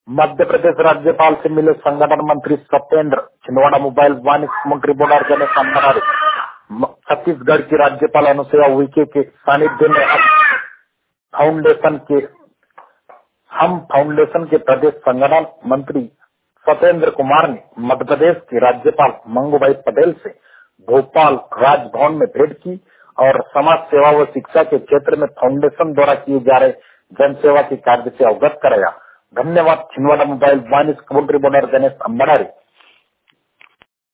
मध्य प्रदेश राज्यपाल से मिले संगठन मंत्री सत्येंद्र, छिंदवाड़ा मोबाइल वाणिज्य मंत्री बोनार्जन संबरारी। छत्तीसगढ़ की राज्यपाल अनुसुईया उइके के सानिध्य में हम फाउंडेशन के प्रदेश संगठन मंत्री सत्येंद्र कुमार ने मध्य प्रदेश की राज्यपाल मंगूभाई पटेल से भोपाल राजभवन में भेंट की और समाज सेवा व शिक्षा के क्षेत्र में फाउंडेशन द्वारा किए जा रहे जनसेवा के कार्य से अवगत कराया। धन्यवाद। छिंदवाड़ा मोबाइल वाणिज्य मंत्री बोनार्जन संबरारी।